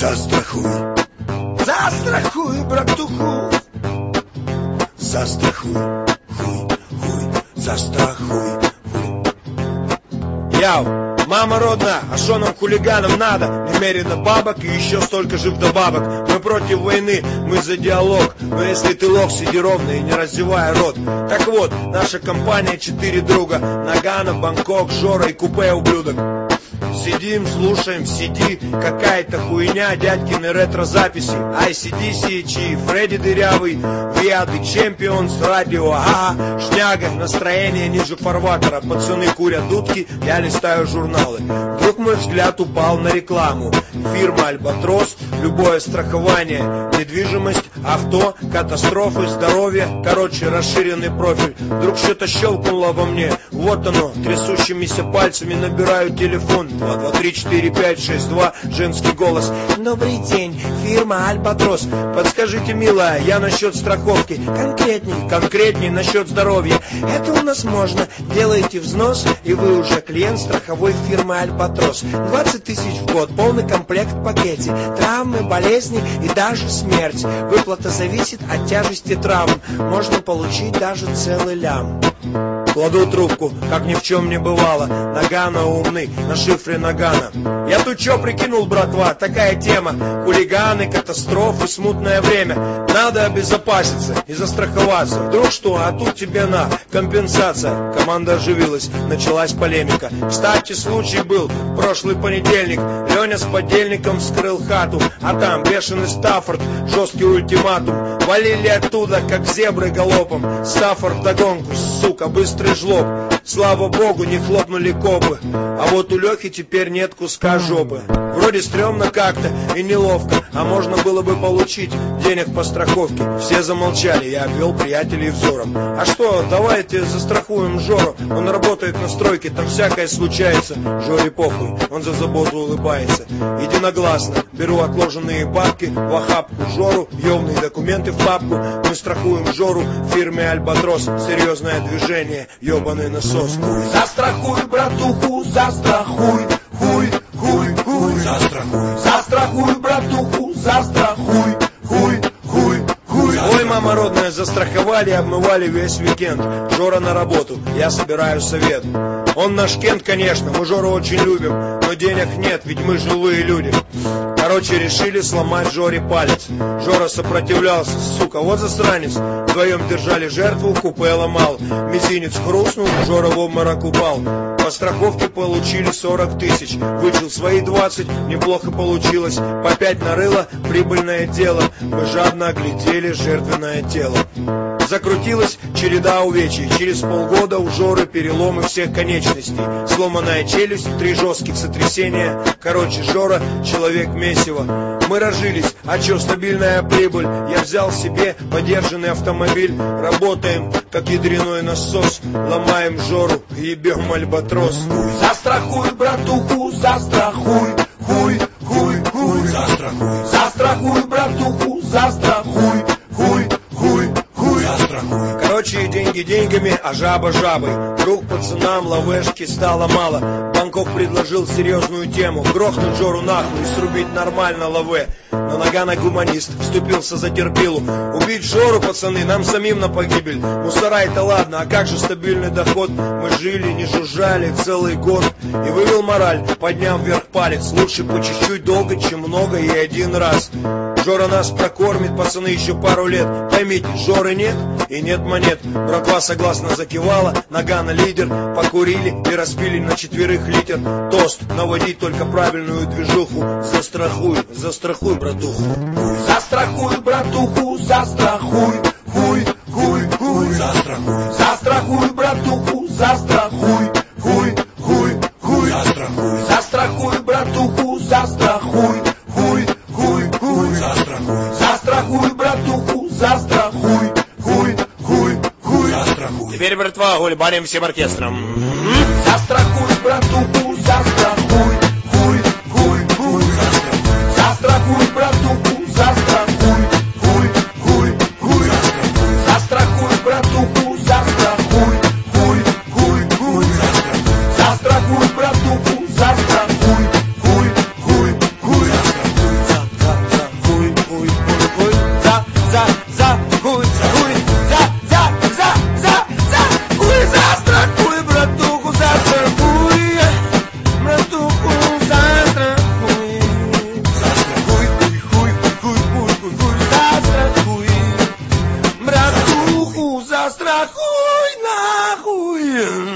Застрахуй, застрахуй, братуху, застрахуй, хуй, застрахуй, хуй. Яу! Мама родная, а шо нам хулиганам надо? Немерено бабок и еще столько же вдобавок. Мы против войны, мы за диалог. Но если ты лох, сиди ровно и не раздевай рот. Так вот, наша компания 4 друга: Нагано, Бангкок, Жора и Купе ублюдок. Сидим, слушаем, CD, какая-то хуйня, дядькины ретро-записи, ICDC, Чи, Фредди Дырявый, We are the Champions, радио, ага, шняга, настроение ниже фарватера, пацаны курят дудки, я листаю журналы. Вдруг мой взгляд упал на рекламу. Фирма Альбатрос, любое страхование, недвижимость, авто, катастрофы, здоровье, короче, расширенный профиль. Вдруг что-то щелкнуло во мне, вот оно, трясущимися пальцами набираю телефон. 2, 2, 3, 4, 5, 6, 2, женский голос. Добрый день, фирма Альбатрос. Подскажите, милая, я насчет страховки. Конкретней насчет здоровья. Это у нас можно. Делаете взнос, и вы уже клиент страховой фирмы Альбатрос. 20 тысяч в год, полный комплект в пакете. Травмы, болезни и даже смерть. Выплата зависит от тяжести травм. Можно получить даже целый лям. Кладу трубку, как ни в чем не бывало. Нагано умный, на шифре Нагано. Я тут что прикинул, братва, такая тема. Хулиганы, катастрофы, смутное время. Надо обезопаситься и застраховаться. Вдруг что, а тут тебе на компенсация. Команда оживилась, началась полемика. Кстати, случай был в прошлый понедельник. Леня с подельником вскрыл хату, а там бешеный Стаффорд, жесткий ультиматум. Валили оттуда, как зебры галопом. Стаффорд вдогонку, сука, быстрый жлоб. Слава богу, не хлопнули копы. А вот у Лехи теперь нет куска жопы. Вроде стрёмно как-то и неловко, а можно было бы получить денег по страховке. Все замолчали, я обвел приятелей взором. А что, давайте застрахуем Жору. Он работает на стройке, там всякое случается. Жоре похуй, он за заботу улыбается. Единогласно беру отложенные бабки в охапку Жору, ёвные документы в папку. Мы страхуем Жору в фирме Альбатрос. Серьезное движение, ёбаный насос. Застрахуй, братуху, застрахуй, хуй, застрахуй. Застрахуй, братуху, застрахуй, хуй. Ой, мама родная, застраховали и обмывали весь уикенд. Жора на работу, я собираю совет. Он наш Кент, конечно, мы Жору очень любим, но денег нет, ведь мы живые люди. Короче, решили сломать Жоре палец. Жора сопротивлялся, сука, вот засранец. Вдвоем держали жертву, Купе ломал. Мизинец хрустнул, Жора в обморок упал. По страховке получили 40 тысяч. Вычел свои 20, неплохо получилось. По 5 нарыло, прибыльное дело. Мы жадно оглядели жертвенное тело. Закрутилась череда увечий. Через полгода у Жоры переломы всех конечностей. Сломанная челюсть, 3 жестких сотрясения. Короче, Жора человек месиво. Мы разжились, а чё, стабильная прибыль. Я взял себе подержанный автомобиль. Работаем, как ядреной насос. Ломаем Жору, ебем Альбатрос. Застрахуй, братуху, застрахуй, хуй, застрахуй. Застрахуй, братуху, застрахуй, хуй. Короче, деньги деньгами, а жаба жабой. Вдруг пацанам лавешки стало мало. Бангкок предложил серьезную тему: грохнуть Жору нахуй и срубить нормально лаве. Но Нагано гуманист вступился за терпилу. Убить Жору, пацаны, нам самим на погибель. Мусора это ладно, а как же стабильный доход? Мы жили, не жужжали целый год. И вывел мораль, подняв вверх палец. Лучше по чуть-чуть долго, чем много и один раз. Жора нас прокормит, пацаны, еще пару лет. Поймите, Жоры нет и нет монет. Братва согласно закивала, Нагано лидер. Покурили и распили на 4 литр. Тост, наводить только правильную движуху. Застрахуй, застрахуй, братуху. Застрахуй, братуху, застрахуй, хуй, застрахуй. Застрахуй, братуху, застрахуй, хуй, застрахуй. Застрахуй, братуху, застрахуй, хуй, застрахуй. Застрахуй, братуху, застрахуй, хуй, застрахуй. Теперь, братва, гульбаним всем оркестром. Застрахуй, братуху, застрахуй, хуй, застрахуй. Застрахуй, братуху, застрахуй, хуй, застрахуй. Застрахуй, братуху, застрахуй, хуй, застрахуй. Застрахуй, братуху, застрахуй, хуй, застрахуй. застрахуй нахуй.